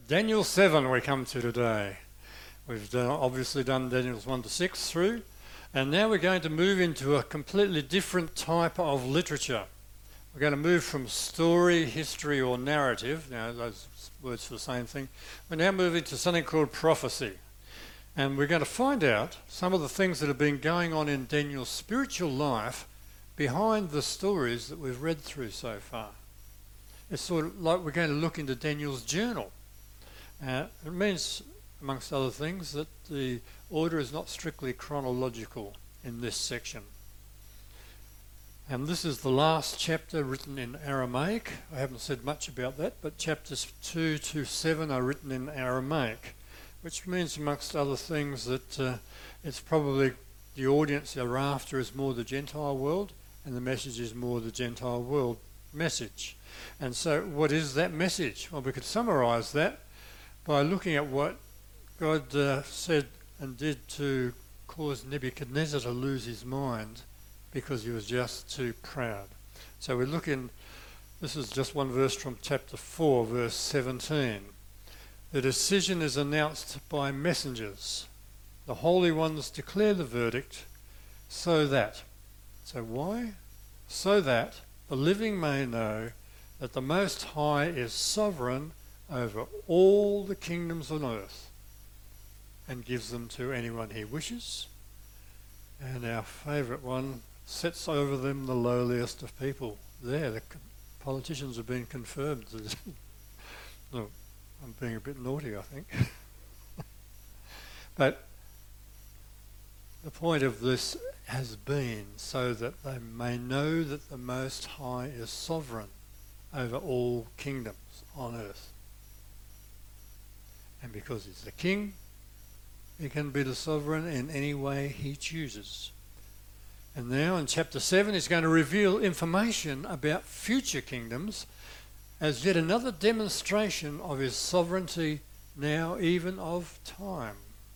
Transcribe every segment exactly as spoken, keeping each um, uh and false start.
Daniel seven we come to today. We've done, obviously done Daniel's one to six through, and now we're going to move into a completely different type of literature. We're going to move from story, history or narrative, now those words for the same thing. We're now moving to something called prophecy. And we're going to find out some of the things that have been going on in Daniel's spiritual life behind the stories that we've read through so far. It's sort of like we're going to look into Daniel's journal. Uh, it means, amongst other things, that the order is not strictly chronological in this section. And this is the last chapter written in Aramaic. I haven't said much about that, but chapters two to seven are written in Aramaic, which means, amongst other things, that uh, it's probably the audience they're after is more the Gentile world, and the message is more the Gentile world message. And so what is that message? Well, we could summarise that by looking at what God uh, said and did to cause Nebuchadnezzar to lose his mind because he was just too proud. So we look in, this is just one verse from chapter four, verse seventeen. The decision is announced by messengers. The holy ones declare the verdict so that. So why? So that the living may know that the Most High is sovereign over all the kingdoms on earth and gives them to anyone he wishes. And our favourite one, sets over them the lowliest of people. There, the politicians have been confirmed. No, I'm being a bit naughty, I think. But the point of this has been so that they may know that the Most High is sovereign over all kingdoms on earth. And because he's the king, he can be the sovereign in any way he chooses. And now in chapter seven he's going to reveal information about future kingdoms as yet another demonstration of his sovereignty, now even of time,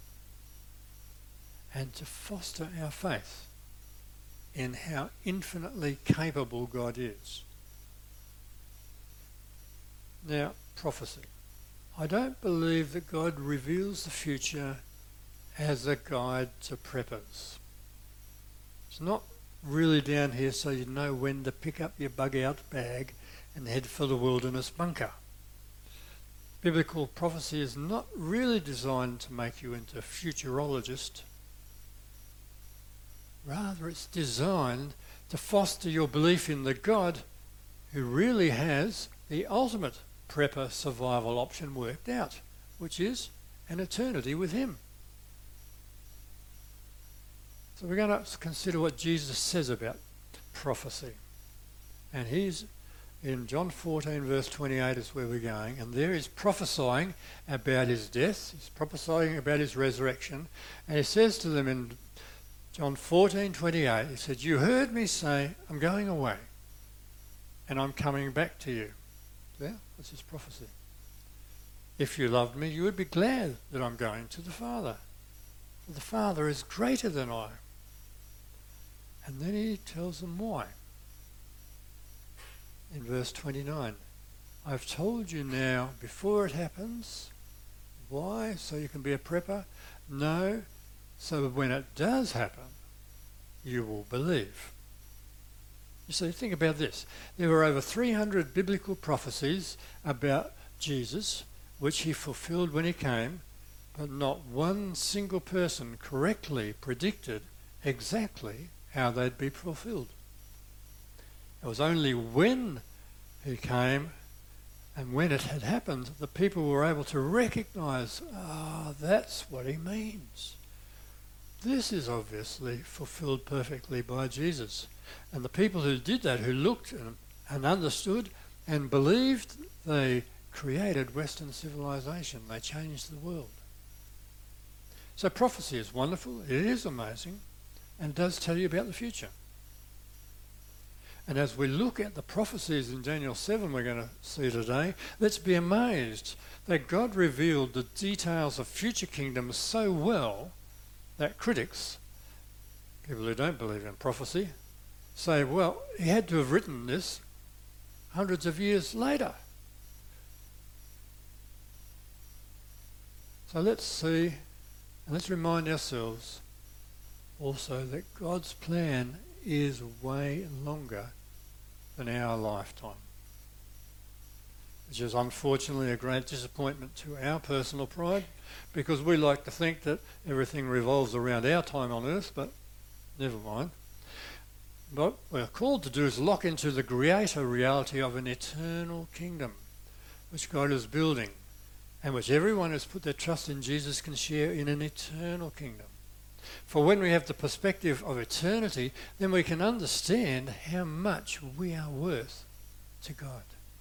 and to foster our faith in how infinitely capable God is. Now, prophecy. I don't believe that God reveals the future as a guide to preppers. It's not really down here so you know when to pick up your bug-out bag and head for the wilderness bunker. Biblical prophecy is not really designed to make you into a futurologist. Rather, it's designed to foster your belief in the God who really has the ultimate prepper survival option worked out, which is an eternity with him. So we're going to consider what Jesus says about prophecy. And he's in John fourteen verse twenty-eight is where we're going, and there he's prophesying about his death, he's prophesying about his resurrection, and he says to them in John fourteen twenty-eight, he said, "You heard me say, I'm going away, and I'm coming back to you." There, that's his prophecy. "If you loved me, you would be glad that I'm going to the Father. For the Father is greater than I." And then he tells them why. In verse twenty-nine, "I've told you now before it happens." Why? So you can be a prepper? No, so that when it does happen, you will believe. You see, think about this. There were over three hundred biblical prophecies about Jesus, which he fulfilled when he came, but not one single person correctly predicted exactly how they'd be fulfilled. It was only when he came and when it had happened that people were able to recognise, ah, oh, that's what he means. This is obviously fulfilled perfectly by Jesus. And the people who did that, who looked and, and understood and believed, they created Western civilization. They changed the world. So prophecy is wonderful, it is amazing, and it does tell you about the future. And as we look at the prophecies in Daniel seven we're going to see today, let's be amazed that God revealed the details of future kingdoms so well that critics, people who don't believe in prophecy, say, well, he had to have written this hundreds of years later. So let's see, and let's remind ourselves also that God's plan is way longer than our lifetime, which is unfortunately a great disappointment to our personal pride, because we like to think that everything revolves around our time on earth, but never mind. What we're called to do is lock into the greater reality of an eternal kingdom, which God is building, and which everyone who's put their trust in Jesus can share in an eternal kingdom. For when we have the perspective of eternity, then we can understand how much we are worth to God.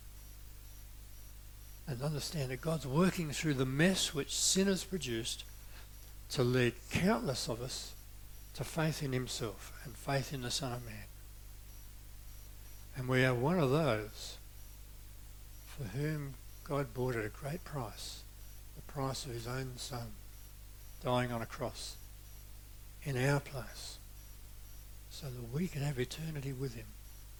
And understand that God's working through the mess which sin has produced to lead countless of us to faith in himself and faith in the Son of Man. And we are one of those for whom God bought at a great price, the price of his own Son, dying on a cross in our place, so that we can have eternity with him.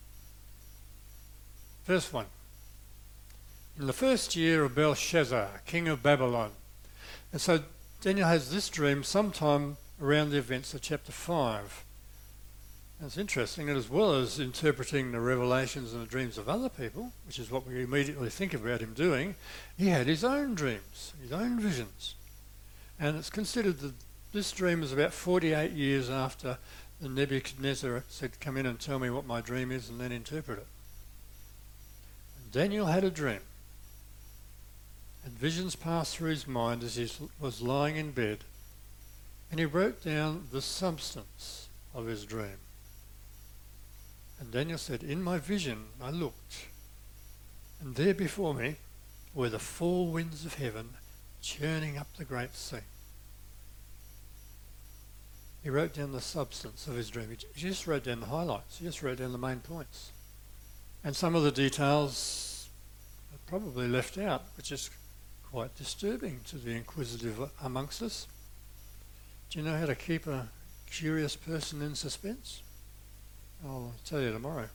First one. In the first year of Belshazzar, king of Babylon. And so Daniel has this dream sometime around the events of chapter five. And it's interesting that as well as interpreting the revelations and the dreams of other people, which is what we immediately think about him doing, he had his own dreams, his own visions. And it's considered that this dream is about forty-eight years after the Nebuchadnezzar said, "Come in and tell me what my dream is," and then interpret it. And Daniel had a dream. And visions passed through his mind as he was lying in bed, and he wrote down the substance of his dream. And Daniel said, "In my vision I looked, and there before me were the four winds of heaven churning up the great sea." He wrote down the substance of his dream. He just wrote down the highlights. He just wrote down the main points. And some of the details are probably left out, which is quite disturbing to the inquisitive amongst us. Do you know how to keep a curious person in suspense? I'll tell you tomorrow.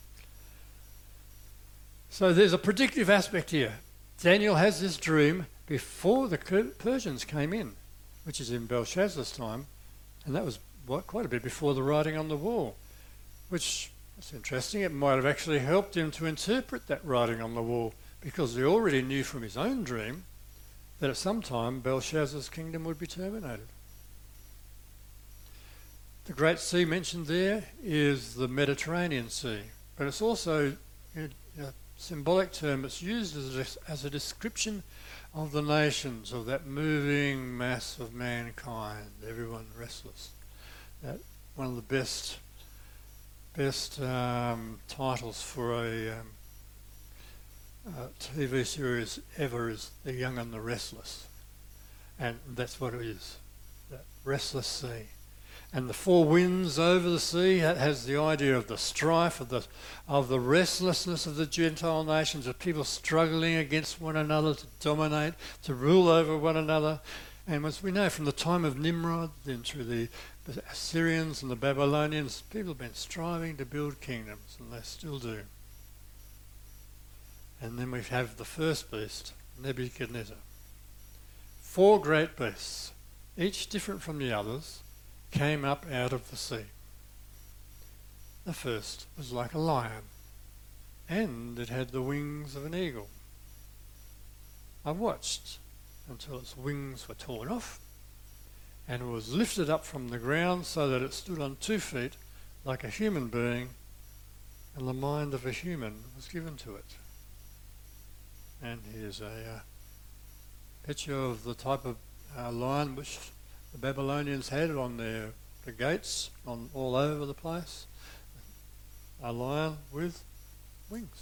So there's a predictive aspect here. Daniel has this dream before the Persians came in, which is in Belshazzar's time, and that was what, quite a bit before the writing on the wall, which is interesting. It might have actually helped him to interpret that writing on the wall, because he already knew from his own dream that at some time Belshazzar's kingdom would be terminated. The Great Sea mentioned there is the Mediterranean Sea, but it's also a, a symbolic term. It's used as a, as a description of the nations, of that moving mass of mankind, everyone restless. That one of the best best um, titles for a um, uh, T V series ever is The Young and the Restless, and that's what it is, that restless sea. And the four winds over the sea, that has the idea of the strife, of the of the restlessness of the Gentile nations, of people struggling against one another to dominate, to rule over one another. And as we know from the time of Nimrod, then through the Assyrians and the Babylonians, people have been striving to build kingdoms, and they still do. And then we have the first beast, Nebuchadnezzar. Four great beasts, each different from the others, came up out of the sea. The first was like a lion, and it had the wings of an eagle. I watched until its wings were torn off, and it was lifted up from the ground so that it stood on two feet like a human being, and the mind of a human was given to it. And here's a uh, picture of the type of uh, lion which the Babylonians had on their the gates on all over the place. A lion with wings.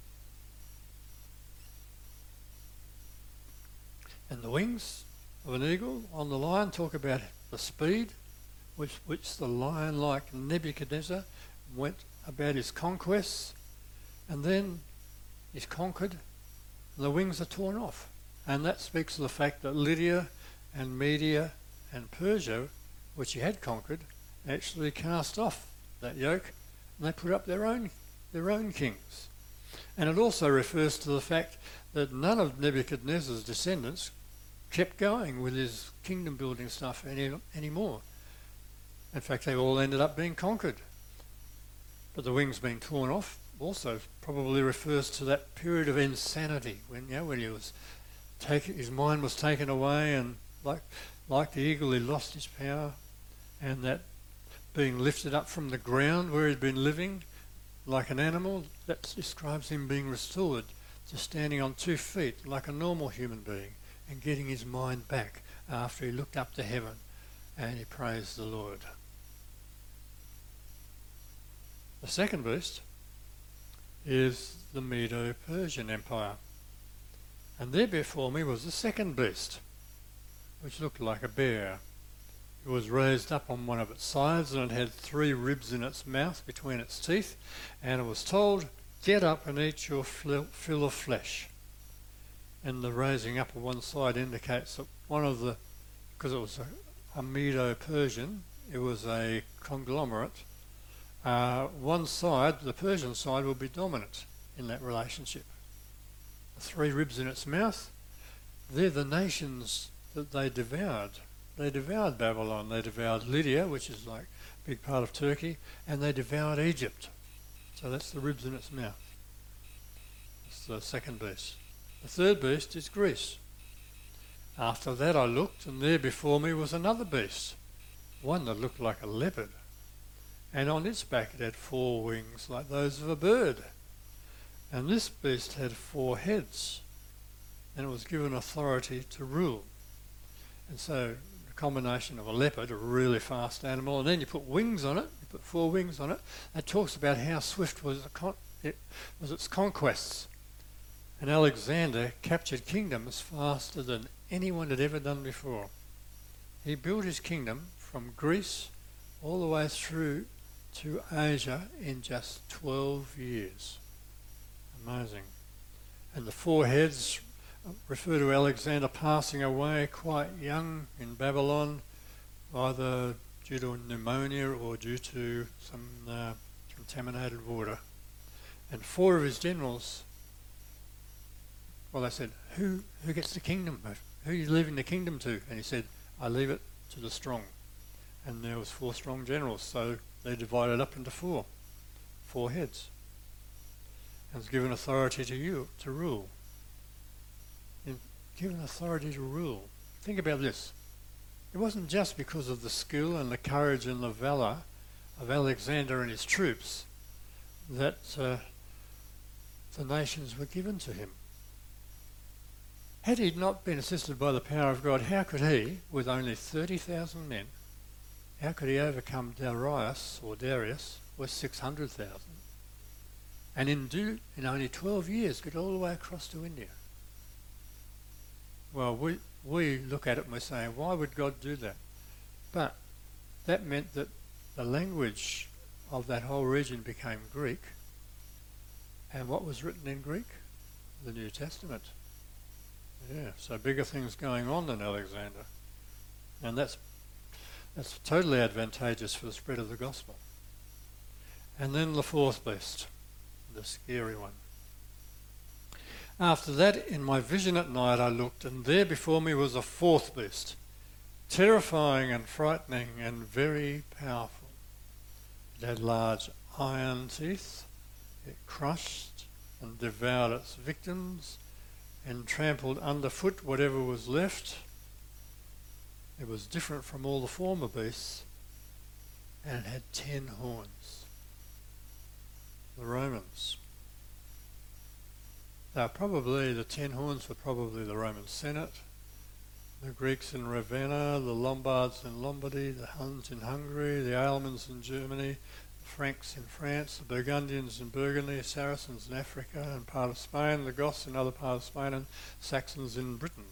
And the wings of an eagle on the lion talk about the speed with which the lion, like Nebuchadnezzar, went about his conquests, and then he's conquered and the wings are torn off. And that speaks of the fact that Lydia and Media and Persia, which he had conquered, actually cast off that yoke, and they put up their own their own kings. And it also refers to the fact that none of Nebuchadnezzar's descendants kept going with his kingdom building stuff any anymore. In fact, they all ended up being conquered. But the wings being torn off also probably refers to that period of insanity when, you know, when he was taken, his mind was taken away, and like like the eagle, he lost his power, and that being lifted up from the ground where he'd been living like an animal, that describes him being restored to standing on two feet like a normal human being and getting his mind back after he looked up to heaven and he praised the Lord. The second beast is the Medo-Persian Empire. And there before me was the second beast, which looked like a bear. It was raised up on one of its sides, and it had three ribs in its mouth between its teeth, and it was told, "Get up and eat your fill of flesh." And the raising up of one side indicates that one of the, because it was a, a Medo-Persian, it was a conglomerate. Uh, one side, the Persian side, will be dominant in that relationship. The three ribs in its mouth, they're the nations that they devoured. They devoured Babylon, they devoured Lydia, which is like a big part of Turkey, and they devoured Egypt. So that's the ribs in its mouth. That's the second beast. The third beast is Greece. After that I looked, and there before me was another beast, one that looked like a leopard. And on its back it had four wings like those of a bird. And this beast had four heads, and it was given authority to rule. And so a combination of a leopard, a really fast animal, and then you put wings on it, you put four wings on it, that talks about how swift was, con- it, was its conquests. And Alexander captured kingdoms faster than anyone had ever done before. He built his kingdom from Greece all the way through to Asia in just twelve years. Amazing. And the four heads refer to Alexander passing away quite young in Babylon, either due to pneumonia or due to some uh, contaminated water. And four of his generals, well, they said, who who gets the kingdom? Who are you leaving the kingdom to? And he said, I leave it to the strong. And there was four strong generals, so they divided up into four, four heads. And was given authority to you to rule. And given authority to rule. Think about this. It wasn't just because of the skill and the courage and the valour of Alexander and his troops that uh, the nations were given to him. Had he not been assisted by the power of God, how could he, with only thirty thousand men, how could he overcome Darius or Darius with six hundred thousand? And in, do, in only twelve years get all the way across to India. Well, we, we look at it and we're saying, why would God do that? But that meant that the language of that whole region became Greek. And what was written in Greek? The New Testament. Yeah, so bigger things going on than Alexander. And that's that's totally advantageous for the spread of the gospel. And then the fourth beast, the scary one. After that, in my vision at night I looked, and there before me was a fourth beast, terrifying and frightening and very powerful. It had large iron teeth. It crushed and devoured its victims and trampled underfoot whatever was left. It was different from all the former beasts, and it had ten horns. The Romans. They were probably, the ten horns were probably the Roman Senate, the Greeks in Ravenna, the Lombards in Lombardy, the Huns in Hungary, the Almans in Germany, the Franks in France, the Burgundians in Burgundy, Saracens in Africa and part of Spain, the Goths in other parts of Spain, and Saxons in Britain.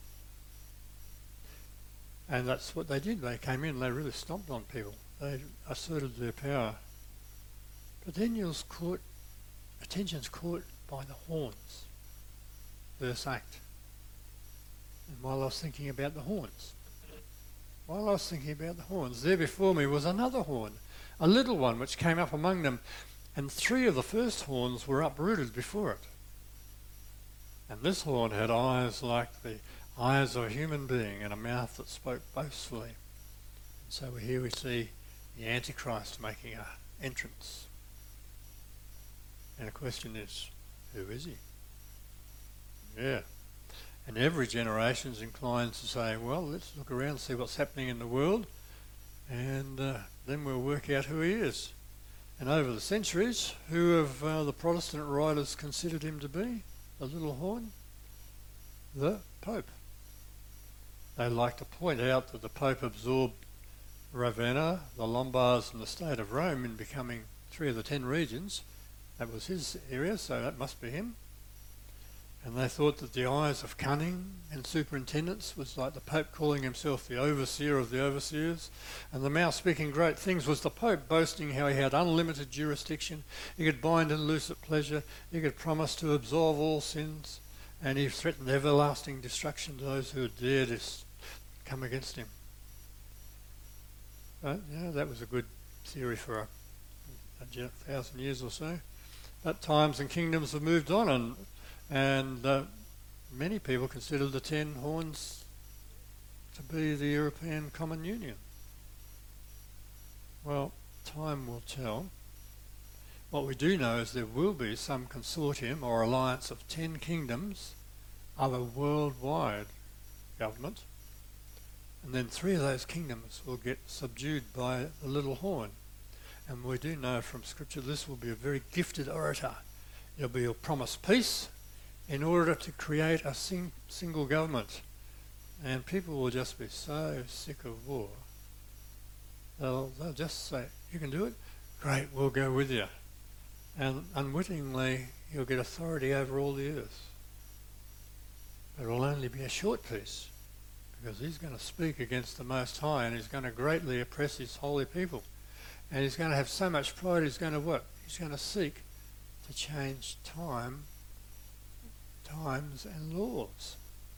And that's what they did. They came in, they really stomped on people. They asserted their power. But then you're caught, attention's caught by the horns. Verse eight. And while I was thinking about the horns, while I was thinking about the horns, there before me was another horn, a little one which came up among them, and three of the first horns were uprooted before it. And this horn had eyes like the eyes of a human being and a mouth that spoke boastfully. And so here we see the Antichrist making an entrance. And the question is, who is he? Yeah. And every generation is inclined to say, well, let's look around and see what's happening in the world, and uh, then we'll work out who he is. And over the centuries, who have uh, the Protestant writers considered him to be? The little horn? The Pope. They like to point out that the Pope absorbed Ravenna, the Lombards and the state of Rome in becoming three of the ten regions. That was his area, so that must be him. And they thought that the eyes of cunning and superintendence was like the Pope calling himself the overseer of the overseers, and the mouth speaking great things was the Pope boasting how he had unlimited jurisdiction, he could bind and loose at pleasure, he could promise to absolve all sins, and he threatened everlasting destruction to those who had dared to come against him. But, you know, that was a good theory for a, a thousand years or so. But times and kingdoms have moved on, and And uh, many people consider the ten horns to be the European Common Union. Well, time will tell. What we do know is there will be some consortium or alliance of ten kingdoms of a worldwide government, and then three of those kingdoms will get subdued by the little horn. And we do know from Scripture this will be a very gifted orator. He'll be a promised peace in order to create a sing- single government. And people will just be so sick of war. They'll, they'll just say, you can do it? Great, we'll go with you. And unwittingly, you'll get authority over all the earth. But it'll only be a short peace, because he's going to speak against the Most High, and he's going to greatly oppress his holy people. And he's going to have so much pride, he's going to what? He's going to seek to change time times and laws.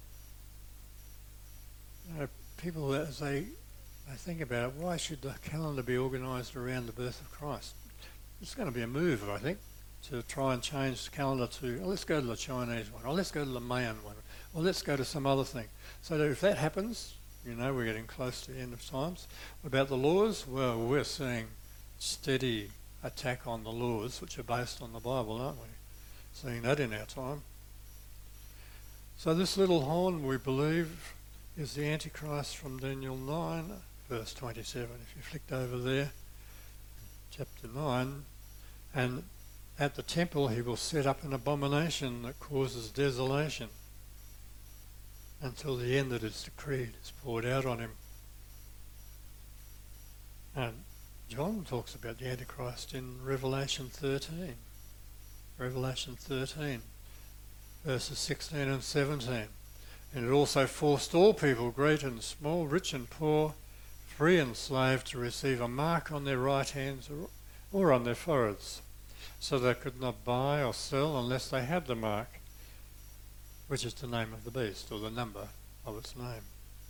You know, people, as they, they think about it, why should the calendar be organised around the birth of Christ? It's going to be a move, I think, to try and change the calendar to, oh, let's go to the Chinese one, or let's go to the Mayan one, or let's go to some other thing. So that if that happens, you know, we're getting close to the end of times. What about the laws? Well, we're seeing steady attack on the laws, which are based on the Bible, aren't we? Seeing that in our time. So this little horn, we believe, is the Antichrist from Daniel nine, verse twenty-seven. If you flicked over there, chapter nine, and at the temple he will set up an abomination that causes desolation until the end that is decreed is poured out on him. And John talks about the Antichrist in Revelation thirteen. Revelation thirteen. Verses sixteen and seventeen. And it also forced all people, great and small, rich and poor, free and slave, to receive a mark on their right hands or, or on their foreheads, so they could not buy or sell unless they had the mark, which is the name of the beast, or the number of its name.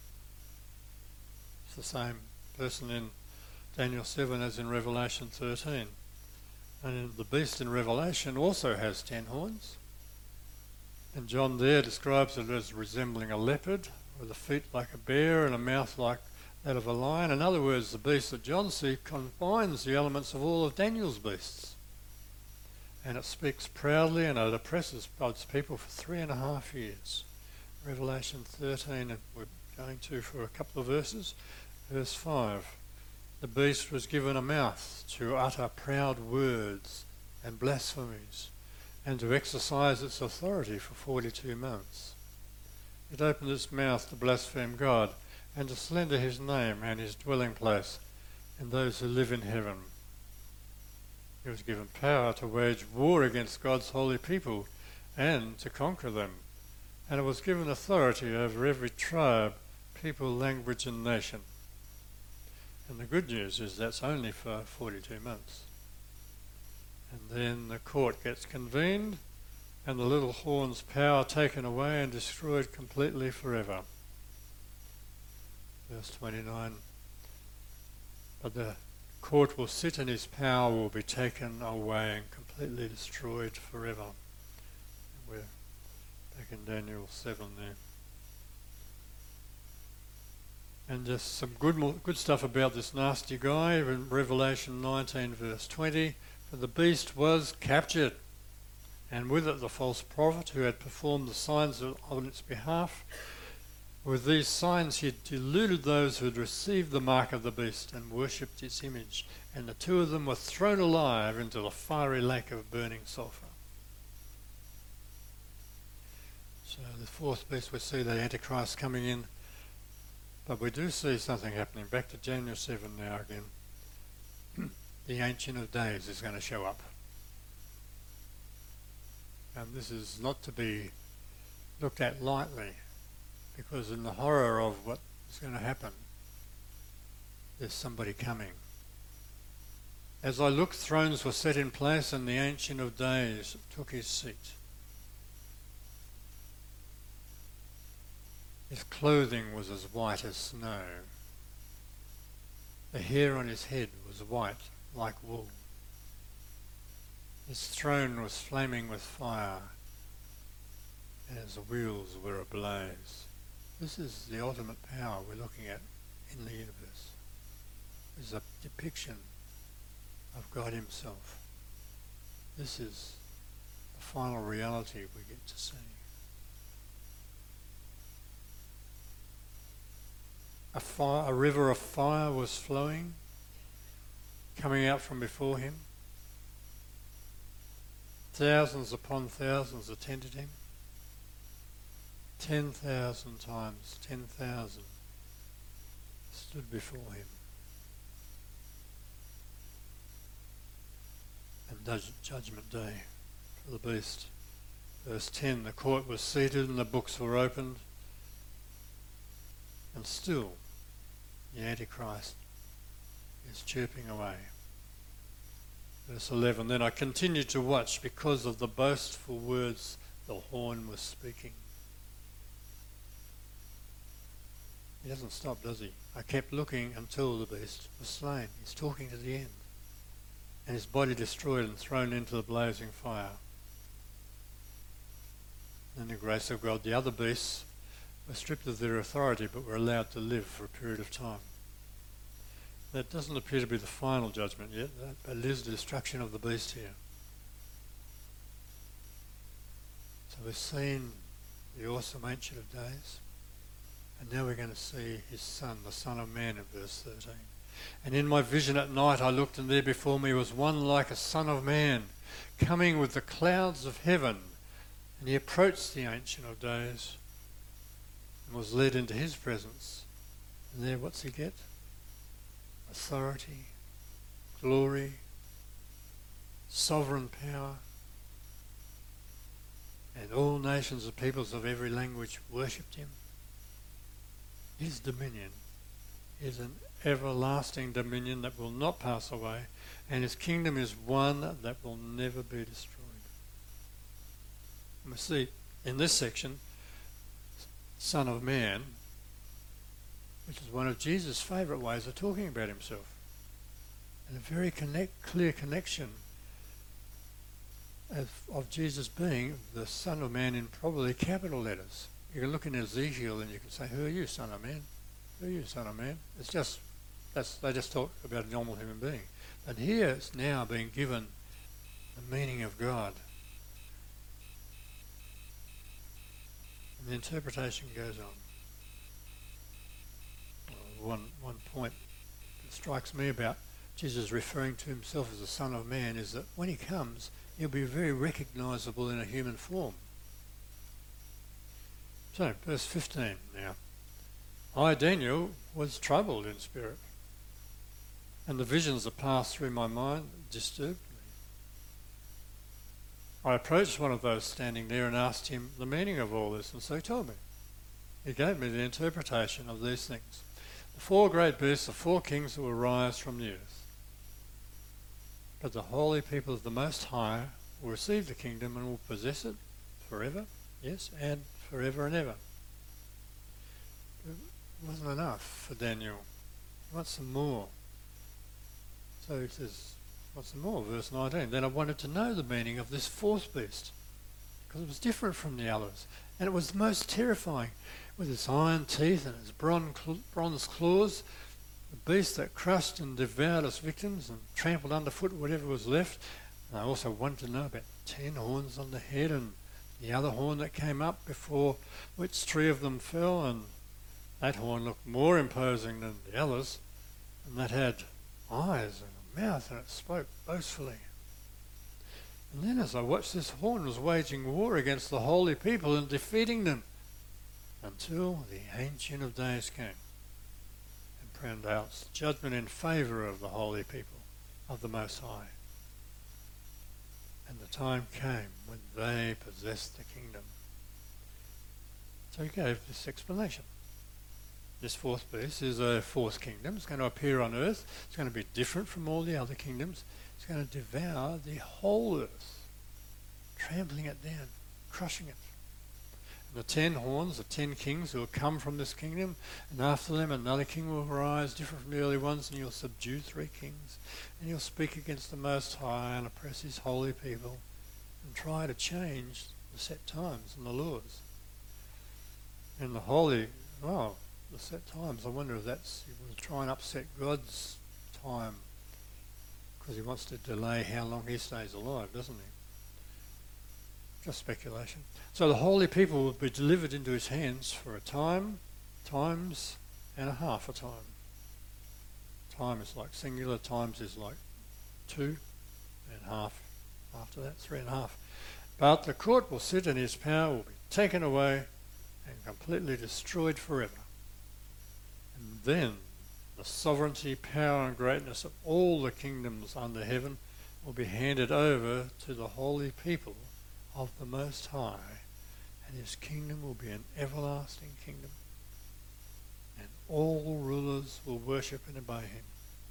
It's the same person in Daniel seven as in Revelation thirteen. And the beast in Revelation also has ten horns. And John there describes it as resembling a leopard, with a feet like a bear and a mouth like that of a lion. In other words, the beast that John sees combines the elements of all of Daniel's beasts. And it speaks proudly, and it oppresses God's people for three and a half years. Revelation thirteen, and we're going to for a couple of verses. Verse five. The beast was given a mouth to utter proud words and blasphemies, and to exercise its authority for forty-two months. It opened its mouth to blaspheme God, and to slander his name and his dwelling place, and those who live in heaven. It was given power to wage war against God's holy people, and to conquer them. And it was given authority over every tribe, people, language and nation. And the good news is that's only for forty-two months. And then the court gets convened, and the little horn's power taken away and destroyed completely forever. Verse twenty-nine. But the court will sit, and his power will be taken away and completely destroyed forever. We're back in Daniel seven there. And just some good mo- good stuff about this nasty guy in Revelation nineteen verse twenty. For the beast was captured, and with it the false prophet who had performed the signs on its behalf. With these signs he had deluded those who had received the mark of the beast and worshipped its image. And the two of them were thrown alive into the fiery lake of burning sulphur. So the fourth beast, we see the Antichrist coming in. But we do see something happening. Back to Daniel seven now again. The Ancient of Days is going to show up. And this is not to be looked at lightly, because in the horror of what is going to happen, there's somebody coming. As I looked, thrones were set in place, and the Ancient of Days took his seat. His clothing was as white as snow. The hair on his head was white like wool. His throne was flaming with fire, and his wheels were ablaze. This is the ultimate power we're looking at in the universe. This is a depiction of God himself. This is the final reality we get to see. A, fire, a river of fire was flowing, coming out from before him. Thousands upon thousands attended him. Ten thousand times ten thousand stood before him. And judgment day for the beast. Verse ten, the court was seated and the books were opened, and still the Antichrist is chirping away. Verse eleven, then I continued to watch because of the boastful words the horn was speaking. He doesn't stop, does he? I kept looking until the beast was slain. He's talking to the end. And his body destroyed and thrown into the blazing fire. In the grace of God, the other beasts were stripped of their authority but were allowed to live for a period of time. That doesn't appear to be the final judgment yet, but it is the destruction of the beast here. So we've seen the awesome Ancient of Days, and now we're going to see his son, the Son of Man, in verse thirteen. And in my vision at night I looked, and there before me was one like a son of man, coming with the clouds of heaven. And he approached the Ancient of Days and was led into his presence. And there, what's he get? Authority, glory, sovereign power. And all nations and peoples of every language worshipped him. His dominion is an everlasting dominion that will not pass away, and his kingdom is one that will never be destroyed. And we see in this section, Son of Man, which is one of Jesus' favourite ways of talking about himself, and a very connect, clear connection of, of Jesus being the Son of Man in probably capital letters. You can look in Ezekiel and you can say, who are you, Son of Man? Who are you, Son of Man? It's just, that's, they just talk about a normal human being. But here it's now being given the meaning of God. And the interpretation goes on. Well, one, one point that strikes me about Jesus referring to himself as the Son of Man is that when he comes, he'll be very recognisable in a human form. So, verse fifteen now. I, Daniel, was troubled in spirit, and the visions that passed through my mind disturbed me. I approached one of those standing there and asked him the meaning of all this, and so he told me. He gave me the interpretation of these things. The four great beasts are four kings that will rise from the earth. But the holy people of the Most High will receive the kingdom and will possess it forever, yes, and forever and ever. It wasn't enough for Daniel. He wants some more. So he says, what's some more? Verse nineteen. Then I wanted to know the meaning of this fourth beast, because it was different from the others. And it was the most terrifying. with its iron teeth and its bron- bronze claws, the beast that crushed and devoured its victims and trampled underfoot whatever was left. And I also wanted to know about ten horns on the head and the other horn that came up before which three of them fell, and that horn looked more imposing than the others, and that had eyes and a mouth, and it spoke boastfully. And then as I watched, this horn was waging war against the holy people and defeating them until the Ancient of Days came and pronounced judgment in favour of the holy people of the Most High. And the time came when they possessed the kingdom. So he gave this explanation. This fourth beast is a fourth kingdom. It's going to appear on earth. It's going to be different from all the other kingdoms. It's going to devour the whole earth, trampling it down, crushing it. And the ten horns, the ten kings who will come from this kingdom, and after them another king will arise, different from the early ones, and you'll subdue three kings, and you'll speak against the Most High and oppress his holy people, and try to change the set times and the laws. And the holy, oh, the set times, I wonder if that's, he will try and upset God's time, because he wants to delay how long he stays alive, doesn't he? Just speculation. So the holy people will be delivered into his hands for a time, times, and a half a time. Time is like singular, times is like two, and half after that, three and a half. But the court will sit and his power will be taken away and completely destroyed forever. And then the sovereignty, power and greatness of all the kingdoms under heaven will be handed over to the holy people of the Most High, and his kingdom will be an everlasting kingdom, and all rulers will worship and obey him.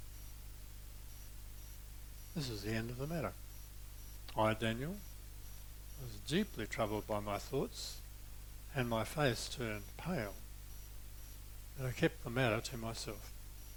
This is the end of the matter. I, Daniel, was deeply troubled by my thoughts, and my face turned pale, and I kept the matter to myself.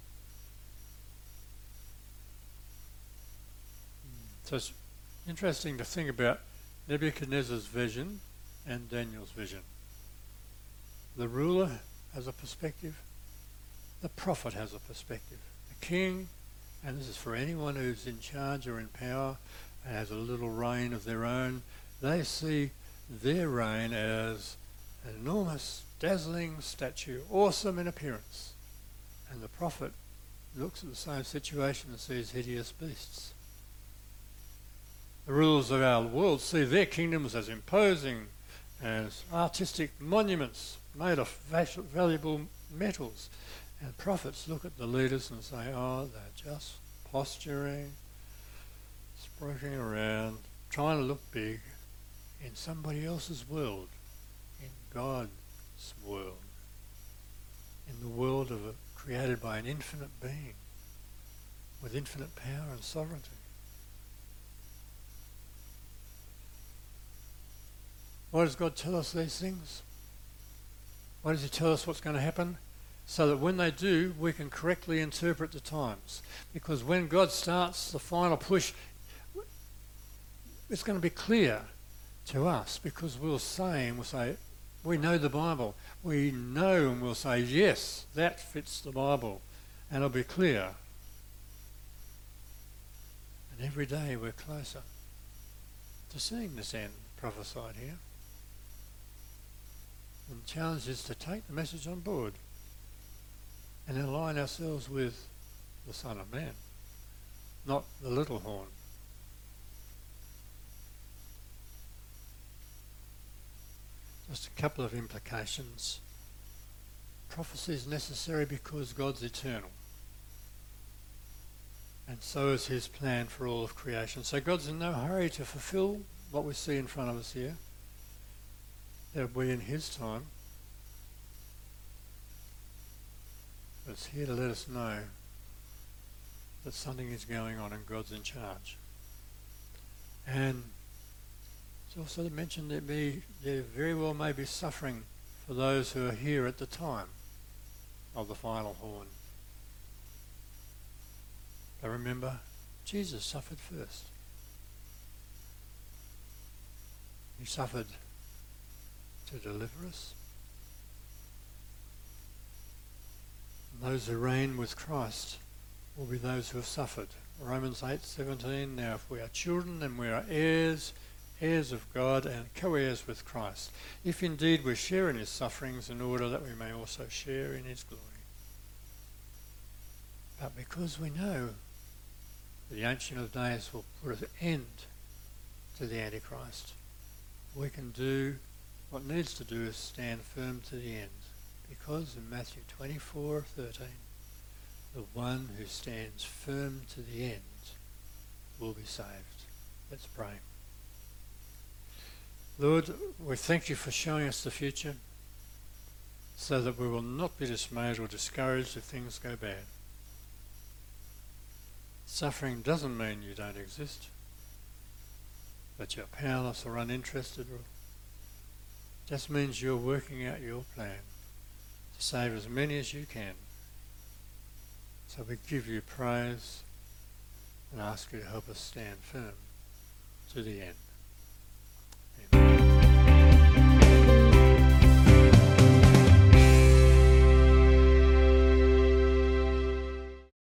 So it's interesting to think about Nebuchadnezzar's vision and Daniel's vision. The ruler has a perspective, the prophet has a perspective. The king, and this is for anyone who's in charge or in power and has a little reign of their own, they see their reign as an enormous, dazzling statue, awesome in appearance. And the prophet looks at the same situation and sees hideous beasts. The rulers of our world see their kingdoms as imposing, as artistic monuments made of valuable metals. And prophets look at the leaders and say, oh, they're just posturing, spruiking around, trying to look big in somebody else's world, in God's world, in the world of a, created by an infinite being with infinite power and sovereignty. Why does God tell us these things? Why does he tell us what's going to happen? So that when they do, we can correctly interpret the times. Because when God starts the final push, it's going to be clear to us, because we'll say, and we'll say, we know the Bible. We know, and we'll say, yes, that fits the Bible. And it'll be clear. And every day we're closer to seeing this end prophesied here. And the challenge is to take the message on board and align ourselves with the Son of Man, not the little horn. Just a couple of implications. Prophecy is necessary because God's eternal, and so is his plan for all of creation. So God's in no hurry to fulfill what we see in front of us here. It'll be in his time. But it's here to let us know that something is going on and God's in charge. And it's also mentioned that be, there very well may be suffering for those who are here at the time of the final horn. But remember, Jesus suffered first. He suffered to deliver us. And those who reign with Christ will be those who have suffered. Romans eight seventeen, now if we are children, then we are heirs, heirs of God and co-heirs with Christ, if indeed we share in his sufferings, in order that we may also share in his glory. But because we know the Ancient of Days will put an end to the Antichrist, we can do what needs to do is stand firm to the end, because in Matthew twenty-four thirteen, the one who stands firm to the end will be saved. Let's pray. Lord, we thank you for showing us the future so that we will not be dismayed or discouraged if things go bad. Suffering doesn't mean you don't exist, that you're powerless or uninterested, or just means you're working out your plan to save as many as you can. So we give you praise and ask you to help us stand firm to the end. Amen.